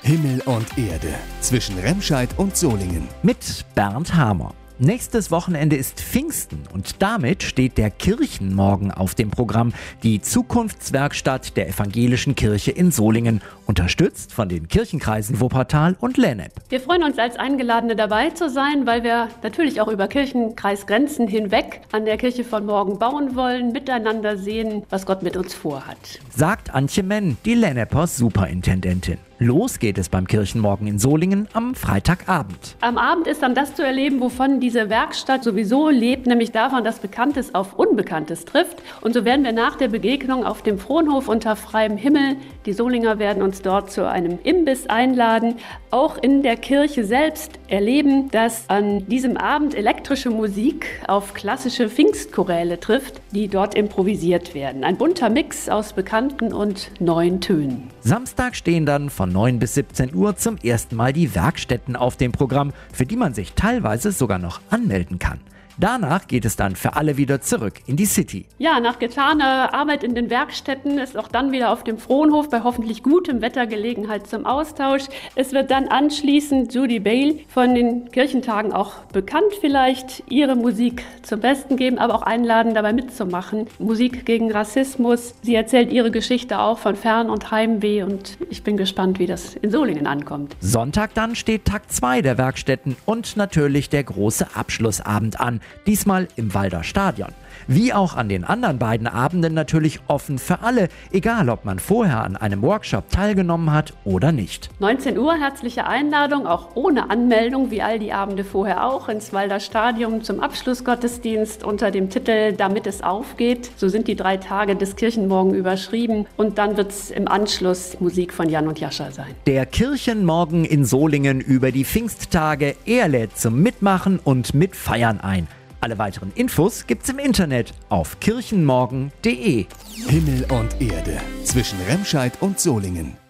Himmel und Erde zwischen Remscheid und Solingen. Mit Bernd Hamer. Nächstes Wochenende ist Pfingsten und damit steht der Kirchenmorgen auf dem Programm, die Zukunftswerkstatt der Evangelischen Kirche in Solingen, unterstützt von den Kirchenkreisen Wuppertal und Lennep. Wir freuen uns, als Eingeladene dabei zu sein, weil wir natürlich auch über Kirchenkreisgrenzen hinweg an der Kirche von morgen bauen wollen, miteinander sehen, was Gott mit uns vorhat. Sagt Antje Menn, die Lennepers Superintendentin. Los geht es beim Kirchenmorgen in Solingen am Freitagabend. Am Abend ist dann das zu erleben, wovon diese Werkstatt sowieso lebt, nämlich davon, dass Bekanntes auf Unbekanntes trifft. Und so werden wir nach der Begegnung auf dem Fronhof unter freiem Himmel, die Solinger werden uns dort zu einem Imbiss einladen, auch in der Kirche selbst erleben, dass an diesem Abend elektrische Musik auf klassische Pfingstchoräle trifft, die dort improvisiert werden. Ein bunter Mix aus bekannten und neuen Tönen. Samstag stehen dann von 9 bis 17 Uhr zum ersten Mal die Werkstätten auf dem Programm, für die man sich teilweise sogar noch anmelden kann. Danach geht es dann für alle wieder zurück in die City. Ja, nach getaner Arbeit in den Werkstätten ist auch dann wieder auf dem Fronhof bei hoffentlich gutem Wetter Gelegenheit zum Austausch. Es wird dann anschließend Judy Bale von den Kirchentagen auch bekannt vielleicht ihre Musik zum Besten geben, aber auch einladen, dabei mitzumachen. Musik gegen Rassismus. Sie erzählt ihre Geschichte auch von Fern- und Heimweh und ich bin gespannt, wie das in Solingen ankommt. Sonntag dann steht Tag 2 der Werkstätten und natürlich der große Abschlussabend an. Diesmal im Walder Stadion. Wie auch an den anderen beiden Abenden natürlich offen für alle, egal ob man vorher an einem Workshop teilgenommen hat oder nicht. 19 Uhr herzliche Einladung, auch ohne Anmeldung, wie all die Abende vorher auch, ins Walder Stadion zum Abschlussgottesdienst unter dem Titel Damit es aufgeht. So sind die 3 Tage des Kirchenmorgen überschrieben und dann wird es im Anschluss Musik von Jan und Jascha sein. Der Kirchenmorgen in Solingen über die Pfingsttage, er lädt zum Mitmachen und Mitfeiern ein. Alle weiteren Infos gibt's im Internet auf kirchenmorgen.de. Himmel und Erde zwischen Remscheid und Solingen.